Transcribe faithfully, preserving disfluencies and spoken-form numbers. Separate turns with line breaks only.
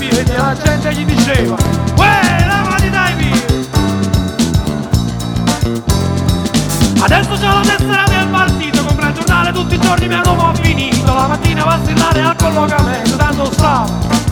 piedi e la gente gli diceva uè, lavati dai piedi. Adesso c'ho la tessera del partito, compra il giornale tutti i giorni, mio nome ho finito. La mattina va a strillare al collocamento, tanto sta